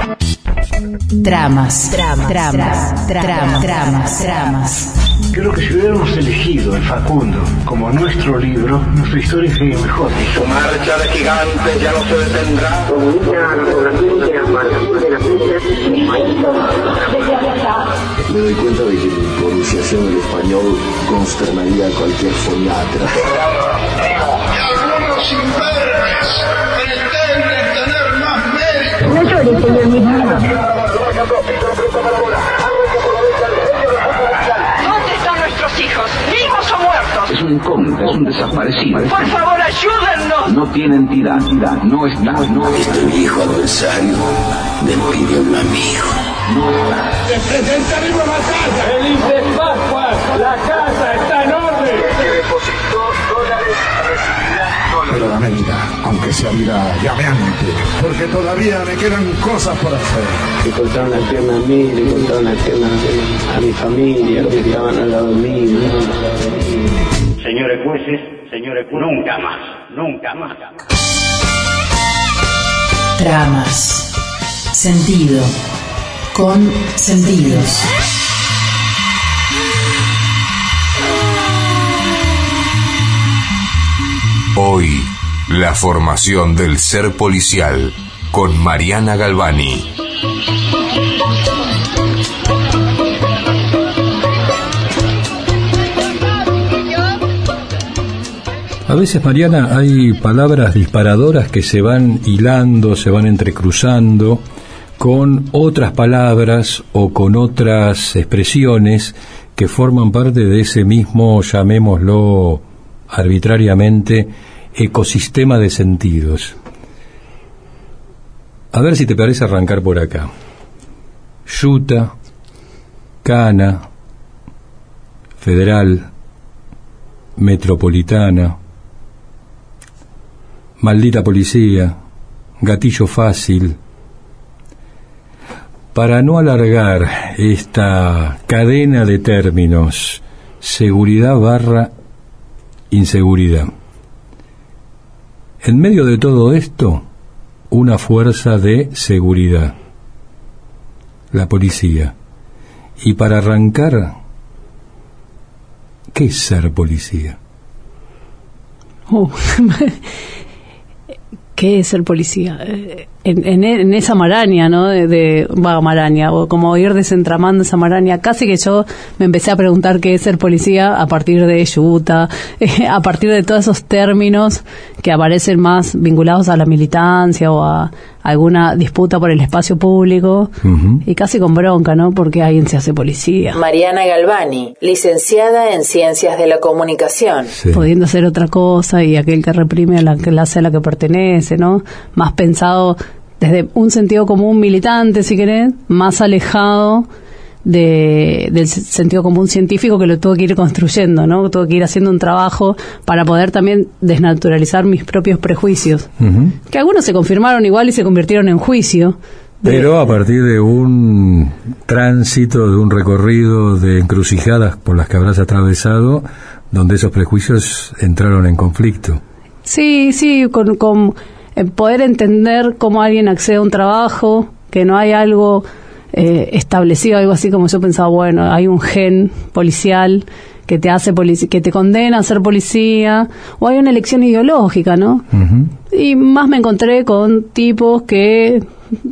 Tramas. Creo que si hubiéramos elegido el Facundo como nuestro libro, nuestra historia sería mejor. Y su marcha de gigantes ya no se detendrá. Me doy cuenta de que mi pronunciación del español consternaría a cualquier foniatra. Y algunos imberbes pretenden tener más mérito. No llores, señor Milano. ¿Dónde están nuestros hijos? ¿Vivos o muertos? Es un incógnito, es un desaparecido. Por favor, ayúdennos. No tiene entidad, no está. Este viejo adversario me pidió un amigo. ¡Se presenta vivo a matar! ¡Feliz de Pascua! ¡La casa está en orden! Se depositó dólares, recibirá dólares. Pero dame vida, aunque sea vida llameante, porque todavía me quedan cosas por hacer. Le cortaron la pierna a mí, le cortaron la pierna a mi familia, los que estaban al lado mío. Señores jueces, nunca más. Tramas. Sentido. Con sentidos. Hoy, la formación del ser policial con Mariana Galvani. A veces, Mariana, hay palabras disparadoras que se van hilando, se van entrecruzando con otras palabras o con otras expresiones que forman parte de ese mismo, llamémoslo arbitrariamente, ecosistema de sentidos. A ver si te parece arrancar por acá. Yuta, Cana, Federal, Metropolitana, Maldita Policía, Gatillo Fácil. Para no alargar esta cadena de términos, seguridad / inseguridad. En medio de todo esto, una fuerza de seguridad, la policía. Y para arrancar, ¿qué es ser policía? ¿Qué es ser policía? En esa maraña, ¿no? Maraña, o como ir desentramando esa maraña, casi que yo me empecé a preguntar qué es ser policía a partir de Yuta, a partir de todos esos términos que aparecen más vinculados a la militancia o a alguna disputa por el espacio público, y casi con bronca, ¿no? Porque alguien se hace policía. Mariana Galvani, licenciada en Ciencias de la Comunicación. Sí. Pudiendo hacer otra cosa, y aquel que reprime a la clase a la que pertenece, ¿no? Más pensado desde un sentido común militante, si querés, más alejado del sentido común científico, que lo tuve que ir construyendo, ¿no? Tuve que ir haciendo un trabajo para poder también desnaturalizar mis propios prejuicios, que algunos se confirmaron igual y se convirtieron en juicio. Pero a partir de un tránsito, de un recorrido de encrucijadas por las que habrás atravesado, donde esos prejuicios entraron en conflicto. Sí, con poder entender cómo alguien accede a un trabajo, que no hay algo establecido, algo así como yo pensaba, bueno, hay un gen policial que te hace que te condena a ser policía, o hay una elección ideológica, ¿no? Y más me encontré con tipos que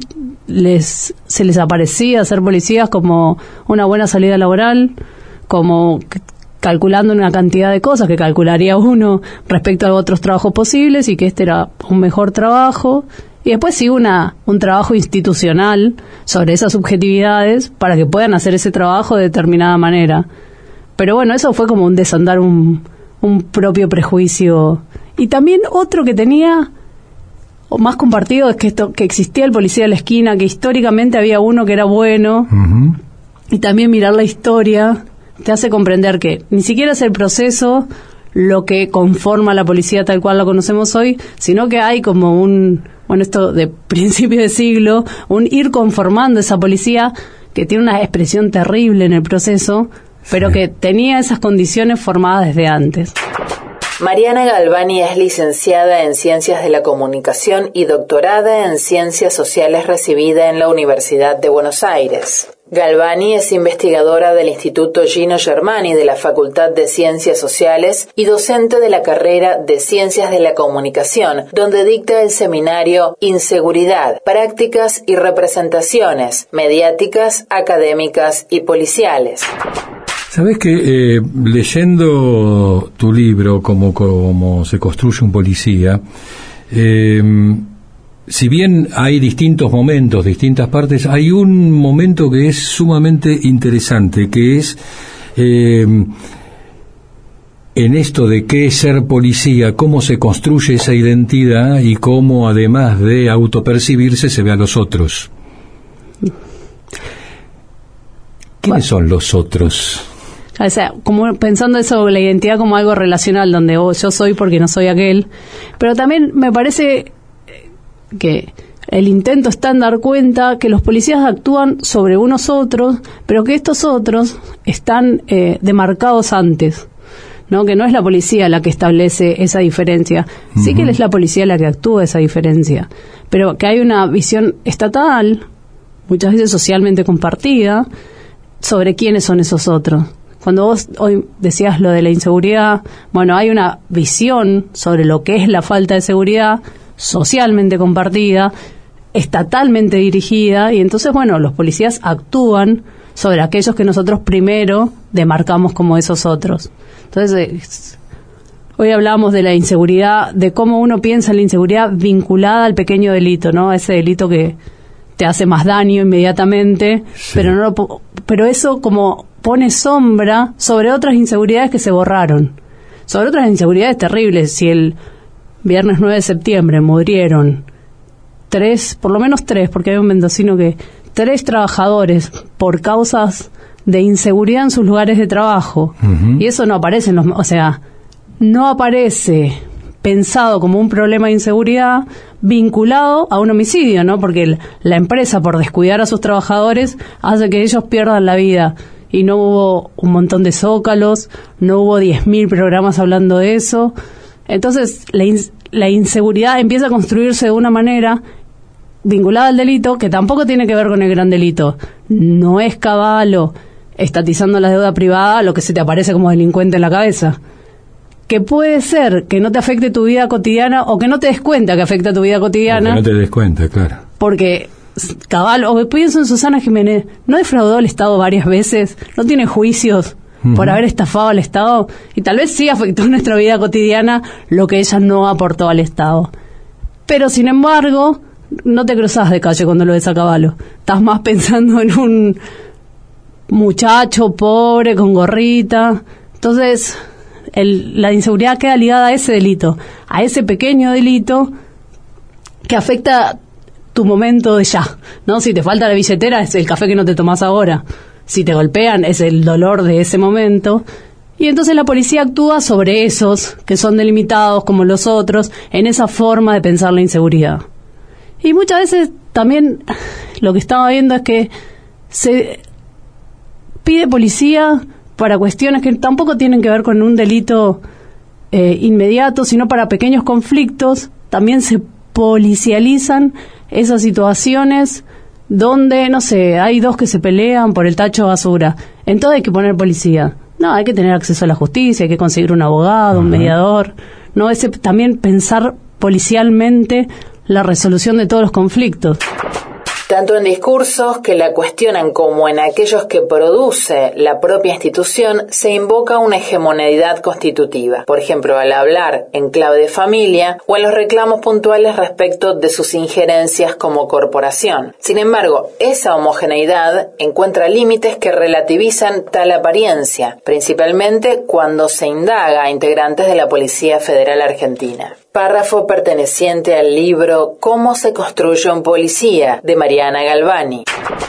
se les aparecía ser policías como una buena salida laboral, como calculando una cantidad de cosas que calcularía uno respecto a otros trabajos posibles, y que este era un mejor trabajo. Y después sí un trabajo institucional sobre esas subjetividades para que puedan hacer ese trabajo de determinada manera. Pero bueno, eso fue como un desandar un propio prejuicio. Y también otro que tenía, o más compartido, es que existía el policía de la esquina, que históricamente había uno que era bueno, y también mirar la historia te hace comprender que ni siquiera es el proceso lo que conforma la policía tal cual la conocemos hoy, sino que hay como esto de principio de siglo, un ir conformando esa policía que tiene una expresión terrible en el proceso, pero que tenía esas condiciones formadas desde antes. Mariana Galvani es licenciada en Ciencias de la Comunicación y doctorada en Ciencias Sociales recibida en la Universidad de Buenos Aires. Galvani es investigadora del Instituto Gino Germani de la Facultad de Ciencias Sociales y docente de la carrera de Ciencias de la Comunicación, donde dicta el seminario Inseguridad, Prácticas y Representaciones Mediáticas, Académicas y Policiales. Sabes que leyendo tu libro, cómo se construye un policía, si bien hay distintos momentos, distintas partes, hay un momento que es sumamente interesante, que es en esto de qué es ser policía, cómo se construye esa identidad y cómo, además de autopercibirse, se ve a los otros. ¿Quiénes son los otros? O sea, como pensando eso, la identidad como algo relacional, donde yo soy porque no soy aquel, pero también me parece que el intento está en dar cuenta que los policías actúan sobre unos otros, pero que estos otros están demarcados antes, ¿no? Que no es la policía la que establece esa diferencia, sí que es la policía la que actúa esa diferencia, pero que hay una visión estatal, muchas veces socialmente compartida, sobre quiénes son esos otros. Cuando vos hoy decías lo de la inseguridad, bueno, hay una visión sobre lo que es la falta de seguridad socialmente compartida, estatalmente dirigida, y entonces, bueno, los policías actúan sobre aquellos que nosotros primero demarcamos como esos otros. Entonces, hoy hablábamos de la inseguridad, de cómo uno piensa en la inseguridad vinculada al pequeño delito, ¿no? Ese delito que te hace más daño inmediatamente, sí. Pero eso como pone sombra sobre otras inseguridades que se borraron, sobre otras inseguridades terribles. Si el viernes 9 de septiembre murieron por lo menos tres, porque hay un mendocino que 3 trabajadores por causas de inseguridad en sus lugares de trabajo, y eso no aparece no aparece pensado como un problema de inseguridad vinculado a un homicidio, ¿no? Porque la empresa, por descuidar a sus trabajadores, hace que ellos pierdan la vida. Y no hubo un montón de zócalos, no hubo 10.000 programas hablando de eso. Entonces, la inseguridad empieza a construirse de una manera vinculada al delito, que tampoco tiene que ver con el gran delito. No es Cavallo estatizando la deuda privada lo que se te aparece como delincuente en la cabeza. Que puede ser que no te afecte tu vida cotidiana o que no te des cuenta que afecta tu vida cotidiana. O que no te des cuenta, claro. Porque Cavallo, o pienso en Susana Jiménez, ¿no defraudó al Estado varias veces? ¿No tiene juicios por haber estafado al Estado? Y tal vez sí afectó nuestra vida cotidiana lo que ella no aportó al Estado. Pero, sin embargo, no te cruzás de calle cuando lo ves a Cavallo. Estás más pensando en un muchacho pobre con gorrita. Entonces, la inseguridad queda ligada a ese delito, a ese pequeño delito que afecta tu momento de ya, ¿no? Si te falta la billetera, es el café que no te tomás ahora. Si te golpean, es el dolor de ese momento. Y entonces la policía actúa sobre esos que son delimitados como los otros, en esa forma de pensar la inseguridad. Y muchas veces también lo que estaba viendo es que se pide policía para cuestiones que tampoco tienen que ver con un delito inmediato, sino para pequeños conflictos. También se policializan esas situaciones donde, no sé, hay 2 que se pelean por el tacho de basura. Entonces hay que poner policía. No, hay que tener acceso a la justicia, hay que conseguir un abogado, un mediador. No, también pensar policialmente la resolución de todos los conflictos. Tanto en discursos que la cuestionan como en aquellos que produce la propia institución, se invoca una hegemoneidad constitutiva. Por ejemplo, al hablar en clave de familia o en los reclamos puntuales respecto de sus injerencias como corporación. Sin embargo, esa homogeneidad encuentra límites que relativizan tal apariencia, principalmente cuando se indaga a integrantes de la Policía Federal Argentina. Párrafo perteneciente al libro ¿Cómo se construye un policía?, de Mariana Galvani.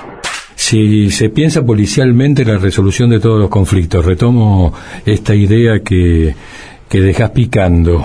Si se piensa policialmente la resolución de todos los conflictos, retomo esta idea que dejas picando.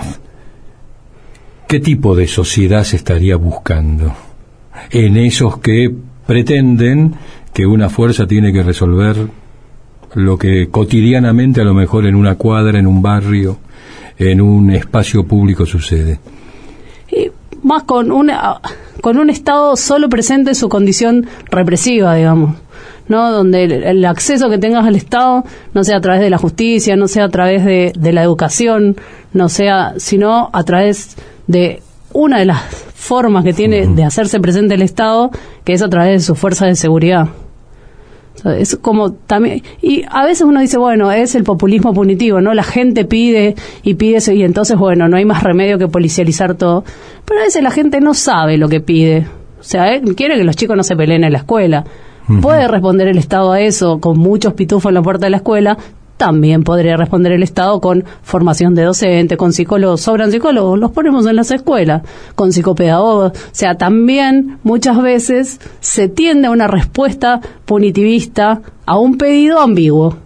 ¿Qué tipo de sociedad se estaría buscando en esos que pretenden que una fuerza tiene que resolver lo que cotidianamente a lo mejor en una cuadra, en un barrio, en un espacio público sucede. Y más con un Estado solo presente en su condición represiva, digamos, ¿no? Donde el acceso que tengas al Estado no sea a través de la justicia, no sea a través de la educación, no sea, sino a través de una de las formas que tiene de hacerse presente el Estado, que es a través de su fuerza de seguridad. Es como también, y a veces uno dice, bueno, es el populismo punitivo, ¿no? La gente pide eso, y entonces, bueno, no hay más remedio que policializar todo. Pero a veces la gente no sabe lo que pide. O sea, quiere que los chicos no se peleen en la escuela. ¿Puede responder el Estado a eso con muchos pitufos en la puerta de la escuela? También podría responder el Estado con formación de docente, con psicólogos. Sobran psicólogos, los ponemos en las escuelas, con psicopedagogos. O sea, también muchas veces se tiende a una respuesta punitivista a un pedido ambiguo.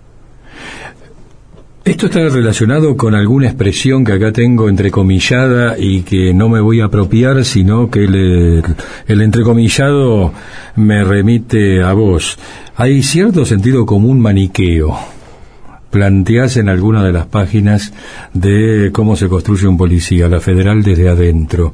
Esto está relacionado con alguna expresión que acá tengo entrecomillada y que no me voy a apropiar, sino que el entrecomillado me remite a vos. Hay cierto sentido común maniqueo. Planteás en alguna de las páginas de cómo se construye un policía, la federal desde adentro.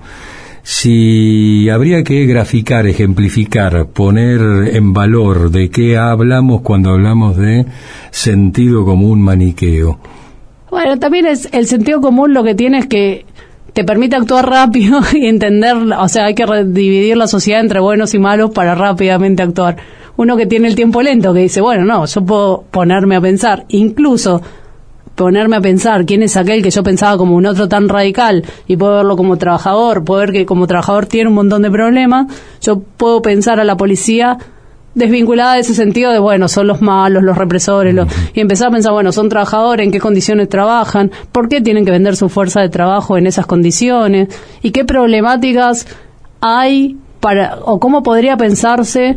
Si habría que graficar, ejemplificar, poner en valor de qué hablamos cuando hablamos de sentido común maniqueo. Bueno, también es el sentido común, lo que tiene es que te permite actuar rápido y entender, o sea, hay que dividir la sociedad entre buenos y malos para rápidamente actuar. Uno que tiene el tiempo lento, que dice, bueno, no, yo puedo ponerme a pensar, incluso ponerme a pensar quién es aquel que yo pensaba como un otro tan radical, y puedo verlo como trabajador, puedo ver que como trabajador tiene un montón de problemas. Yo puedo pensar a la policía desvinculada de ese sentido de, bueno, son los malos, los represores, y empezar a pensar, bueno, son trabajadores, en qué condiciones trabajan, por qué tienen que vender su fuerza de trabajo en esas condiciones, y qué problemáticas hay o cómo podría pensarse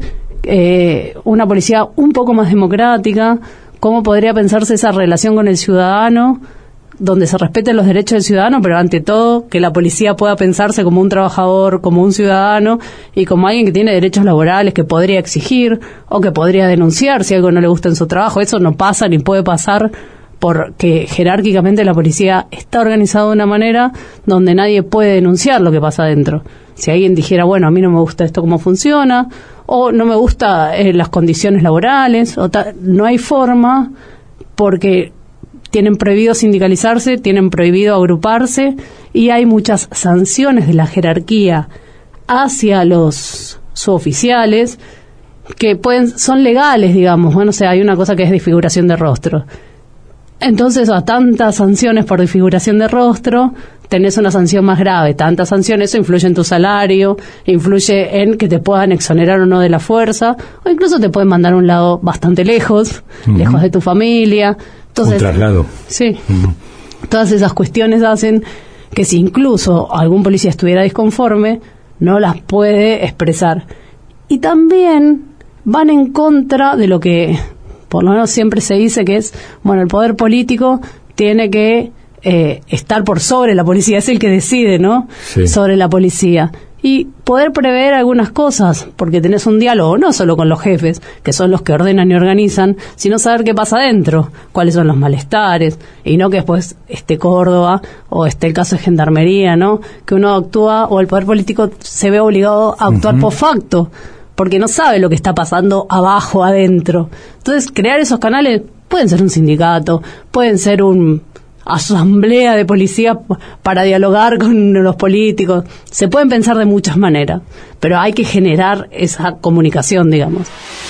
una policía un poco más democrática, cómo podría pensarse esa relación con el ciudadano, donde se respeten los derechos del ciudadano, pero ante todo que la policía pueda pensarse como un trabajador, como un ciudadano y como alguien que tiene derechos laborales, que podría exigir o que podría denunciar si algo no le gusta en su trabajo. Eso no pasa ni puede pasar, porque jerárquicamente la policía está organizada de una manera donde nadie puede denunciar lo que pasa adentro. Si alguien dijera, bueno, a mí no me gusta esto cómo funciona, o no me gusta las condiciones laborales, no hay forma, porque tienen prohibido sindicalizarse, tienen prohibido agruparse, y hay muchas sanciones de la jerarquía hacia los suboficiales que son legales, digamos. Bueno, o sea, hay una cosa que es desfiguración de rostro. Entonces, a tantas sanciones por desfiguración de rostro, tenés una sanción más grave. Tantas sanciones, eso influye en tu salario, influye en que te puedan exonerar o no de la fuerza, o incluso te pueden mandar a un lado bastante lejos, lejos de tu familia. Entonces, un traslado. Sí. Todas esas cuestiones hacen que si incluso algún policía estuviera disconforme, no las puede expresar. Y también van en contra de lo que por lo menos siempre se dice, que es, bueno, el poder político tiene que estar por sobre la policía, es el que decide, ¿no? Sí. Sobre la policía. Y poder prever algunas cosas, porque tenés un diálogo no solo con los jefes, que son los que ordenan y organizan, sino saber qué pasa adentro, cuáles son los malestares, y no que después esté Córdoba o esté el caso de Gendarmería, ¿no? Que uno actúa, o el poder político se ve obligado a actuar post facto, porque no sabe lo que está pasando abajo, adentro. Entonces, crear esos canales pueden ser un sindicato, pueden ser una asamblea de policía para dialogar con los políticos. Se pueden pensar de muchas maneras, pero hay que generar esa comunicación, digamos.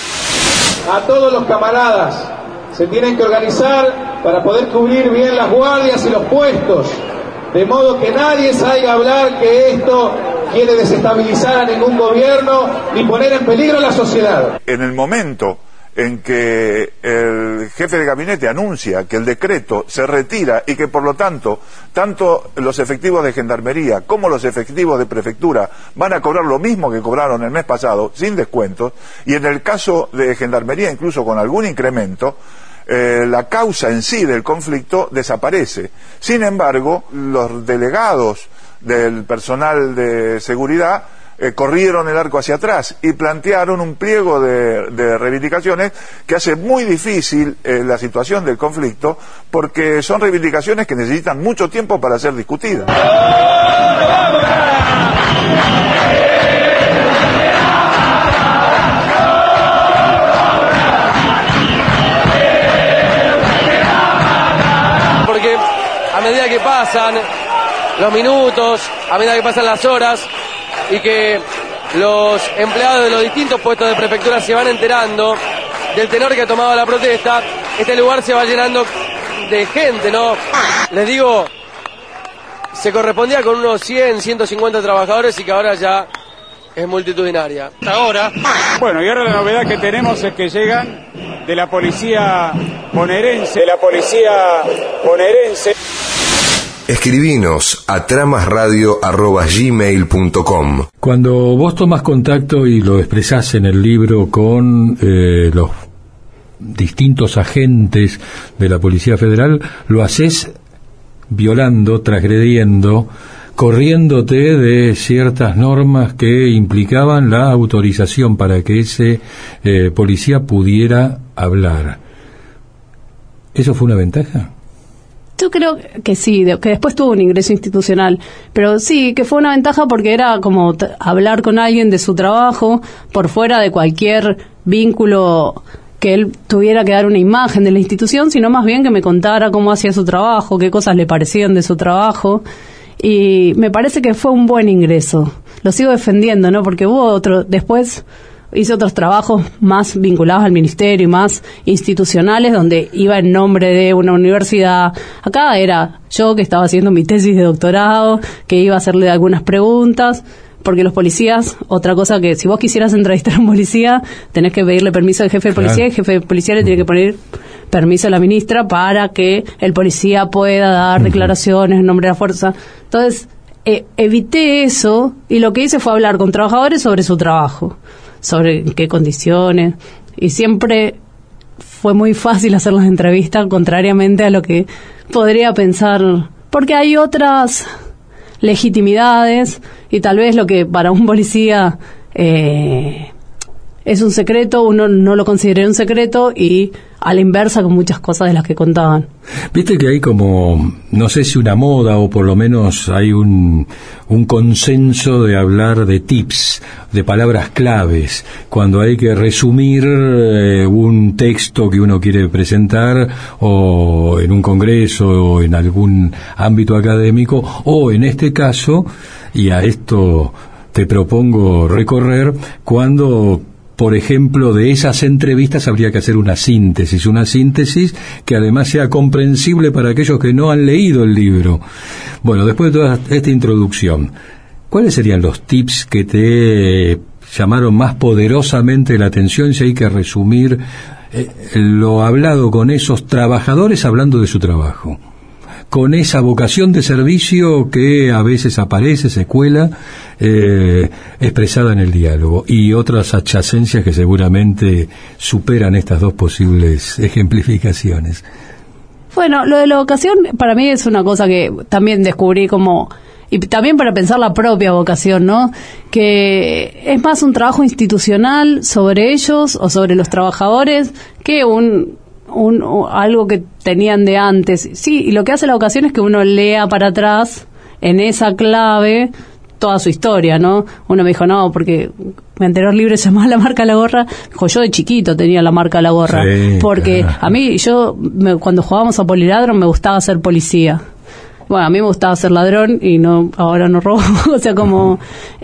A todos los camaradas se tienen que organizar para poder cubrir bien las guardias y los puestos, de modo que nadie salga a hablar que esto quiere desestabilizar a ningún gobierno ni poner en peligro a la sociedad. En el momento en que el jefe de gabinete anuncia que el decreto se retira y que por lo tanto los efectivos de Gendarmería como los efectivos de Prefectura van a cobrar lo mismo que cobraron el mes pasado, sin descuentos, y en el caso de Gendarmería incluso con algún incremento, la causa en sí del conflicto desaparece. Sin embargo, los delegados del personal de seguridad corrieron el arco hacia atrás y plantearon un pliego de reivindicaciones que hace muy difícil la situación del conflicto, porque son reivindicaciones que necesitan mucho tiempo para ser discutidas. Porque a medida que pasan los minutos, a medida que pasan las horas y que los empleados de los distintos puestos de prefectura se van enterando del tenor que ha tomado la protesta, este lugar se va llenando de gente, ¿no? Les digo, se correspondía con unos 100, 150 trabajadores y que ahora ya es multitudinaria. Ahora, bueno, y ahora la novedad que tenemos es que llegan de la policía bonaerense. Escribinos a tramasradio@gmail.com. Cuando vos tomás contacto y lo expresás en el libro con los distintos agentes de la Policía Federal, lo haces violando, transgrediendo, corriéndote de ciertas normas que implicaban la autorización para que ese policía pudiera hablar. ¿Eso fue una ventaja? Yo creo que sí, que después tuvo un ingreso institucional, pero sí, que fue una ventaja porque era como hablar con alguien de su trabajo por fuera de cualquier vínculo que él tuviera que dar una imagen de la institución, sino más bien que me contara cómo hacía su trabajo, qué cosas le parecían de su trabajo, y me parece que fue un buen ingreso. Lo sigo defendiendo, ¿no? Porque después hice otros trabajos más vinculados al ministerio y más institucionales, donde iba en nombre de una universidad. Acá era yo que estaba haciendo mi tesis de doctorado, que iba a hacerle algunas preguntas, porque los policías, otra cosa que si vos quisieras entrevistar a un policía, tenés que pedirle permiso al jefe de policía, y el jefe de policía le tiene que poner permiso a la ministra para que el policía pueda dar declaraciones en nombre de la fuerza. Entonces, evité eso, y lo que hice fue hablar con trabajadores sobre su trabajo, sobre en qué condiciones, y siempre fue muy fácil hacer las entrevistas, contrariamente a lo que podría pensar, porque hay otras legitimidades, y tal vez lo que para un policía es un secreto, uno no lo considera un secreto, y a la inversa con muchas cosas de las que contaban. Viste que hay como, no sé si una moda, o por lo menos hay un consenso de hablar de tips, de palabras claves, cuando hay que resumir un texto que uno quiere presentar, o en un congreso, o en algún ámbito académico, o en este caso, y a esto te propongo recorrer, cuando, por ejemplo, de esas entrevistas habría que hacer una síntesis que además sea comprensible para aquellos que no han leído el libro. Bueno, después de toda esta introducción, ¿cuáles serían los tips que te llamaron más poderosamente la atención, si hay que resumir lo hablado con esos trabajadores hablando de su trabajo, con esa vocación de servicio que a veces aparece, se cuela, expresada en el diálogo, y otras adyacencias que seguramente superan estas dos posibles ejemplificaciones? Bueno, lo de la vocación para mí es una cosa que también descubrí como, y también para pensar la propia vocación, ¿no? Que es más un trabajo institucional sobre ellos o sobre los trabajadores que algo que tenían de antes. Sí, y lo que hace la vocación es que uno lea para atrás en esa clave toda su historia, ¿no? Uno me dijo, no, porque mi anterior libro se llamaba La marca a la gorra. Dijo, yo de chiquito tenía la marca a la gorra, sí, porque a mí, cuando jugábamos a Poliladron me gustaba ser policía. Bueno, a mí me gustaba ser ladrón y ahora no robo. O sea, como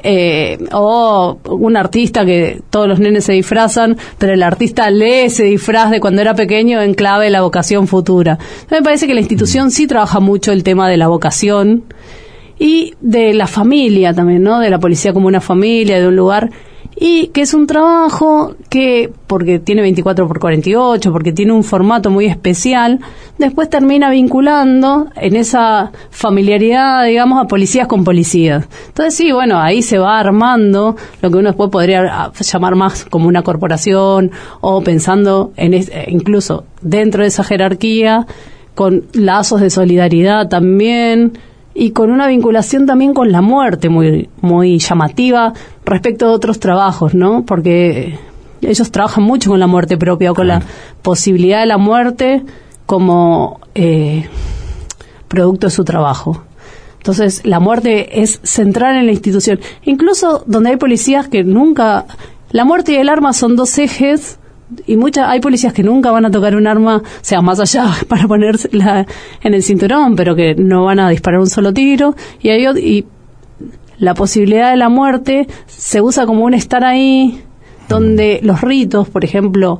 o un artista que todos los nenes se disfrazan, pero el artista lee ese disfraz de cuando era pequeño en clave de la vocación futura. Entonces me parece que la institución sí trabaja mucho el tema de la vocación y de la familia también, ¿no? De la policía como una familia, de un lugar, y que es un trabajo que, porque tiene 24x48, porque tiene un formato muy especial, después termina vinculando en esa familiaridad, digamos, a policías con policías. Entonces sí, bueno, ahí se va armando lo que uno después podría llamar más como una corporación, o pensando en incluso dentro de esa jerarquía, con lazos de solidaridad también, y con una vinculación también con la muerte muy, muy llamativa respecto a otros trabajos, ¿no? Porque ellos trabajan mucho con la muerte propia o con la posibilidad de la muerte como producto de su trabajo. Entonces, la muerte es central en la institución. Incluso donde hay policías que nunca... La muerte y el arma son dos ejes, y hay policías que nunca van a tocar un arma, o sea, más allá para ponérsela en el cinturón, pero que no van a disparar un solo tiro. Y la posibilidad de la muerte se usa como un estar ahí, donde los ritos, por ejemplo...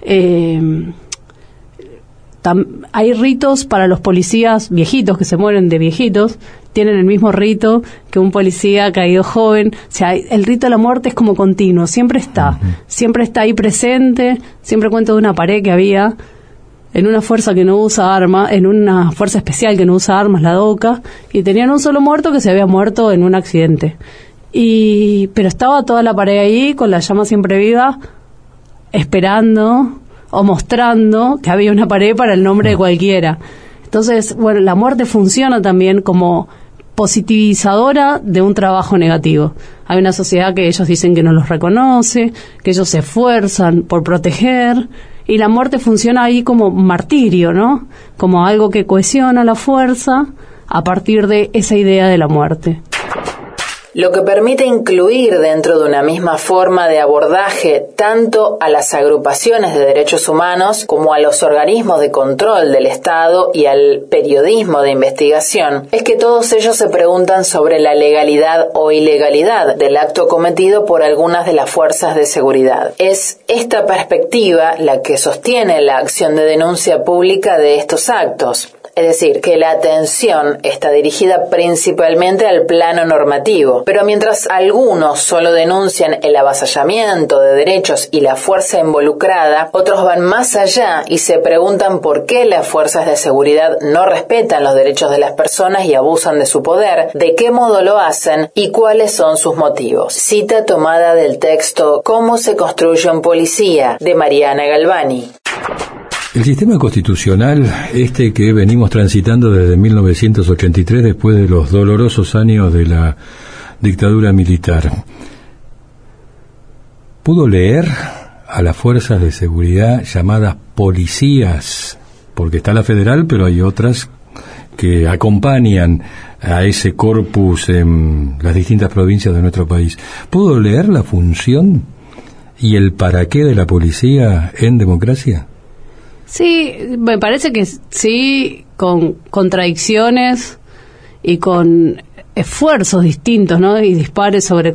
hay ritos para los policías viejitos que se mueren de viejitos, tienen el mismo rito que un policía caído joven. O sea, el rito de la muerte es como continuo, siempre está ahí presente. Siempre cuento de una pared que había en una fuerza que no usa armas, en una fuerza especial que no usa armas, la DOCA, y tenían un solo muerto que se había muerto en un accidente. Pero estaba toda la pared ahí con la llama siempre viva, esperando o mostrando que había una pared para el nombre de cualquiera. Entonces, bueno, la muerte funciona también como positivizadora de un trabajo negativo. Hay una sociedad que ellos dicen que no los reconoce, que ellos se esfuerzan por proteger, y la muerte funciona ahí como martirio, ¿no? Como algo que cohesiona la fuerza a partir de esa idea de la muerte. Lo que permite incluir dentro de una misma forma de abordaje tanto a las agrupaciones de derechos humanos como a los organismos de control del Estado y al periodismo de investigación es que todos ellos se preguntan sobre la legalidad o ilegalidad del acto cometido por algunas de las fuerzas de seguridad. Es esta perspectiva la que sostiene la acción de denuncia pública de estos actos. Es decir, que la atención está dirigida principalmente al plano normativo, pero mientras algunos solo denuncian el avasallamiento de derechos y la fuerza involucrada, otros van más allá y se preguntan por qué las fuerzas de seguridad no respetan los derechos de las personas y abusan de su poder, de qué modo lo hacen y cuáles son sus motivos. Cita tomada del texto ¿Cómo se construye un policía?, de Mariana Galvani. El sistema constitucional, que venimos transitando desde 1983, después de los dolorosos años de la dictadura militar, ¿pudo leer a las fuerzas de seguridad llamadas policías? Porque está la federal, pero hay otras que acompañan a ese corpus en las distintas provincias de nuestro país. ¿Pudo leer la función y el para qué de la policía en democracia? Sí, me parece que sí, con contradicciones y con esfuerzos distintos, ¿no? Y dispares sobre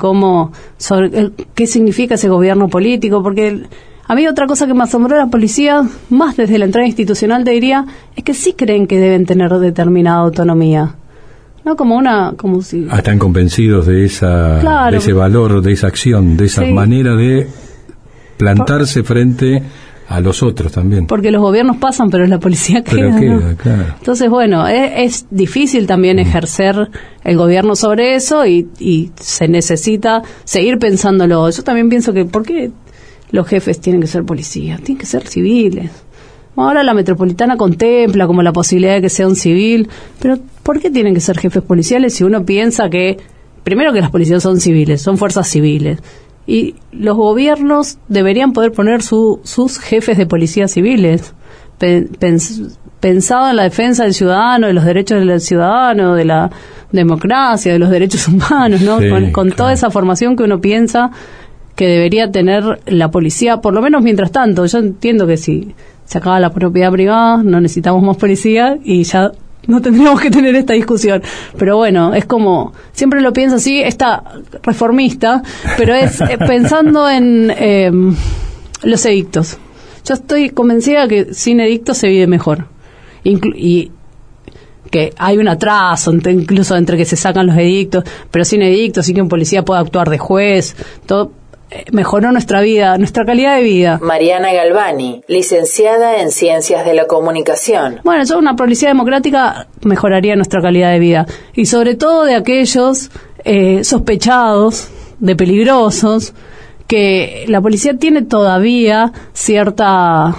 qué significa ese gobierno político, porque a mí otra cosa que me asombró de la policía, más desde la entrada institucional te diría, es que sí creen que deben tener determinada autonomía. No como si... están convencidos de de ese valor, de esa acción, de esa manera de plantarse frente a los otros también. Porque los gobiernos pasan, pero la policía queda, ¿no? Claro. Entonces, bueno, es difícil también ejercer el gobierno sobre eso y se necesita seguir pensándolo. Yo también pienso que, ¿por qué los jefes tienen que ser policías? Tienen que ser civiles. Ahora la metropolitana contempla como la posibilidad de que sea un civil, pero ¿por qué tienen que ser jefes policiales si uno piensa que, primero, que las policías son civiles, son fuerzas civiles? Y los gobiernos deberían poder poner sus jefes de policía civiles, pensado en la defensa del ciudadano, de los derechos del ciudadano, de la democracia, de los derechos humanos, ¿no? Sí, con toda esa formación que uno piensa que debería tener la policía, por lo menos mientras tanto. Yo entiendo que si se acaba la propiedad privada, no necesitamos más policía y ya no tendríamos que tener esta discusión. Pero bueno, es como, siempre lo pienso así, está reformista, pero es pensando en los edictos. Yo estoy convencida que sin edictos se vive mejor. Y que hay un atraso incluso entre que se sacan los edictos, pero sin edictos, sin que un policía pueda actuar de juez, todo mejoró nuestra vida, nuestra calidad de vida. Mariana Galvani, licenciada en Ciencias de la Comunicación. Bueno, yo una policía democrática mejoraría nuestra calidad de vida, y sobre todo de aquellos sospechados de peligrosos, que la policía tiene todavía cierta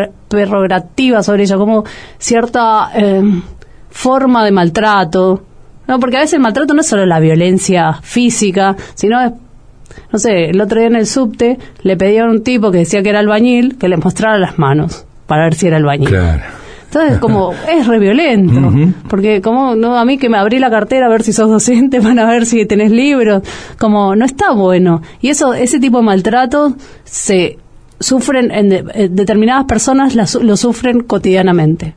prerrogativa sobre ello, como cierta forma de maltrato, No, porque a veces el maltrato no es solo la violencia física, sino es, no sé, el otro día en el subte le pedían a un tipo que decía que era albañil que le mostrara las manos para ver si era albañil. Claro. Entonces, como, es re violento, porque como, no, a mí que me abrí la cartera a ver si sos docente, van a ver si tenés libros, como, no está bueno. Y ese tipo de maltrato se sufren, en determinadas personas lo sufren cotidianamente.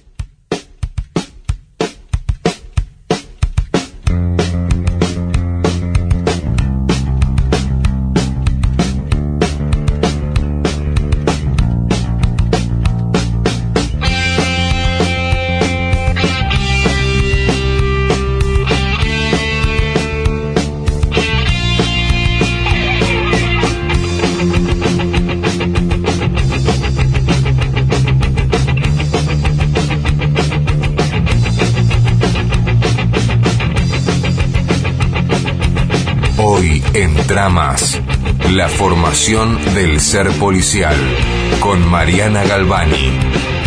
Hoy en Tramas, la formación del ser policial, con Mariana Galvani.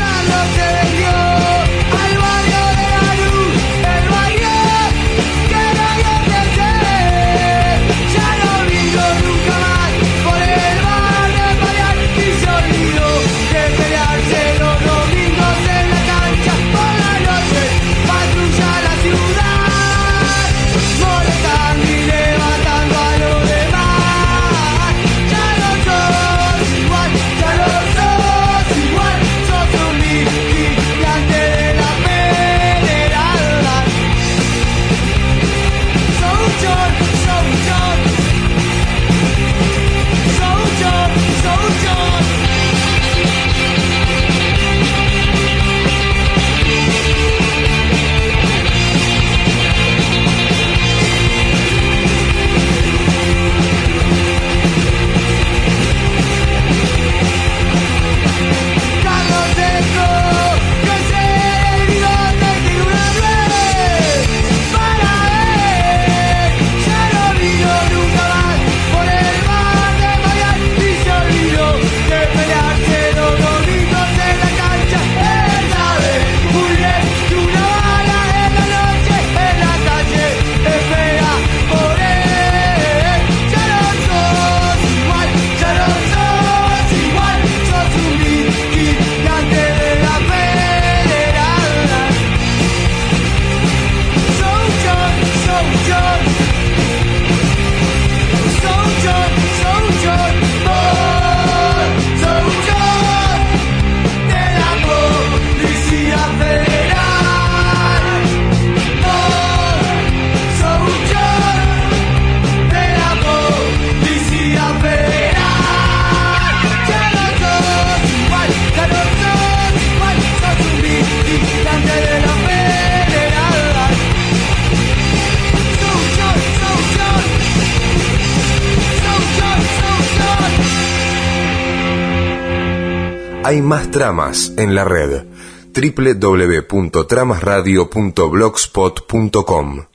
Hay más tramas en la red. www.tramasradio.blogspot.com